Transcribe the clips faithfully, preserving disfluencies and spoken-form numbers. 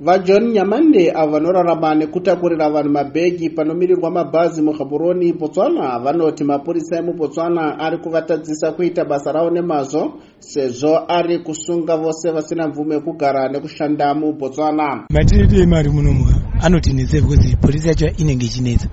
VaJohn Nyamande avo vanorarama nekutakurira vanhu mabhegi panomirirwa mabhazi muGaborone, Botswana, vanoti mapurisa emuBotswana ari kuvatadzisa kuita basa ravo nemazvo sezvo ari kusunga vose vasina mvume yekugara nekushanda muBotswana. Matiriti mari munomu anotinetsa because polisi yacho inenge ichinetsa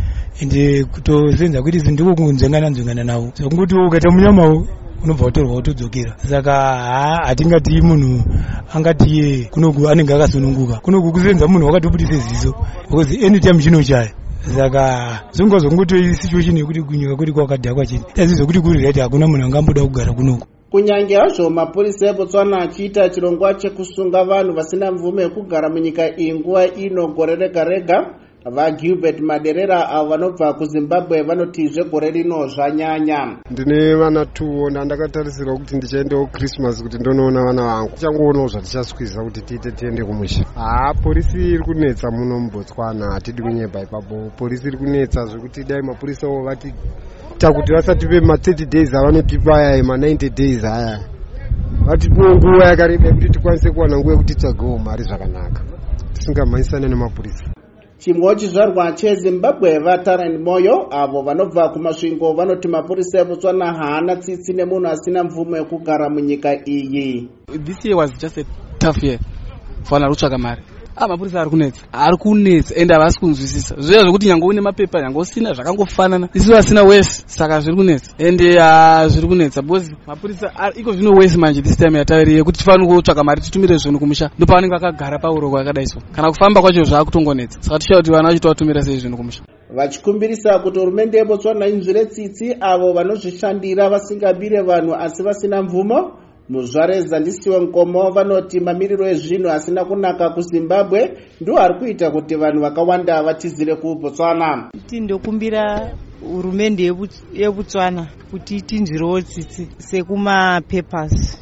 ende kutosenza kuti zvinhu kunzvengana nzvengana navo sokuti ukaita munyamawo unobva watorwa wotodzokera. Saka hatingati munhu angati kunoku anenge akasununguka, kunoku kusenza munhu wakatobudisa ziso because anytime chinochaya. Saka zvingozongoti situation yekuti kunyika kuri kwakadhakwa chete tazvizo kuti kuri right hakuna munhu angamboda kugara kunoku. Kunyange hazvo mapurisa eBotswana achiita chirongwa chekusunga vanhu vasina mvume yekugara munyika iyi nguva ino gore rega rega, vaGilbert Maderera avo vanobva kuZimbabwe vanoti zvegore rino zvanyanya. Ndine vana two ndakatarisira kuti ndichaendawo Christmas kuti ndonoona vana vangu. Tichangoona zvatichaswiza kuti tiite tiende kumusha. Ah, polisi iri kunetsa muno muBotswana, hatidi kunyeba ipapo. Polisi iri kunetsa zvekuti dai mapurisa avo vati takuti vasatipe ma thirty days avanotipa aya ma ninety days aya. Vatipiwe nguva yakareba kuti tikwanise kuwana nguva yekuti titsvagewo mari zvakanaka. Tisingamhanyisane nemapurisa. Chimwe chizvarwa cheZimbabwe vaTarend Moyo avo vanobva kumasvingo vanoti mapurisa eBotswana haana tsitsi nemunhu asina mvumo yekugara munyika iyi. This year was just a tough year for kutsvaga mari. Ah, mapurisa ari kunetsa, ari kunetsa ende havasi kunzwisisa. Zviya zvokuti nyange une mapepa nyange usina zvakangofanana. Isi vasina wese saka zviri kunetsa. Ende zviri kunetsa because mapurisa iko zvino wese manje this time yatauriye kuti tifanire kutsvaga mari titumire zvinhu kumusha. Ndipo vanenge vakagara pauro kwakadai so. Kana kufamba kwacho zvaakutongonetsa. Saka tichaura kuti vana vacho tovatumira sei zvinhu kumusha. Vachikumbirisa kuti hurumende yeBotswana inzwire tsitsi avo vanozvishandira vasingabire vanhu asi vasina mvumo. Muzvareza ndisiwe Nkomo vanoti mamiriro ezvinhu asina kunaka kuZimbabwe ndo ari kuita kuti vanhu vakawanda vatizire kuBotswana. Tindokumbira hurumende yeBotswana kuti itinzwirewo tsitsi sekuma papers.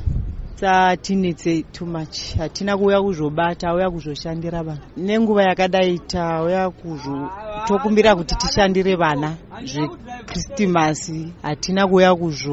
Tinetse too much. Hatina kuuya kuzobata, uya kuzoshandira vanhu. Nenguva yakadai tauya kuzo tokumbira kuti tishandire vana zveChristmas, hatina kuuya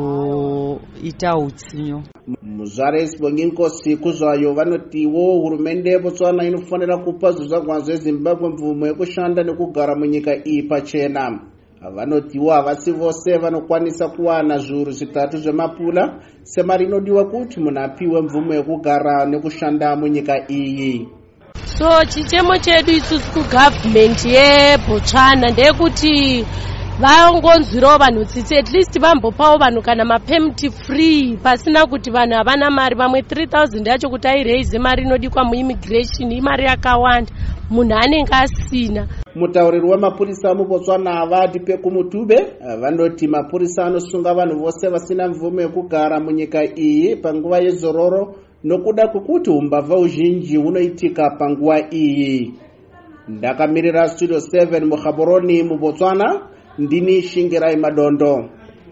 kuzoita utsinyo. Muzvare Sibongi Nkosi kuzvayo vanotiwo hurumende yeBotswana inofanira kupa zvizvarwa zveZimbabwe mvumo yekushanda nekugara munyika iyi pachena. Vanotiwo havasi vose vanokwanisa kuwana zviuru zvitatu zvemapula semari inodiwa kuti munhu apiwe mvumo yekugara nekushanda munyika iyi. So chichemo chedu isusu kugovernment yeBotswana ndeyekuti vaongonzwirawo vanhu tsitsi, at least vambopawo vanhu kana mapemiti free pasina kuti vanhu havana mari. Vamwe three thousand yacho kuti airaise mari inodikwa muimmigration imari yakawanda munhu anenge asina. Mutauriri wemapurisa muBotswana vati Pekumutube vanoti mapurisa anosunga vanhu vose vasina mvumo yekugara munyika iyi panguva yezororo nokuda kwekuti umbavha uzhinji hunoitika panguva iyi. Ndakamirira Studio seven muGaborone muBotswana, ndini Shingerai Madondo.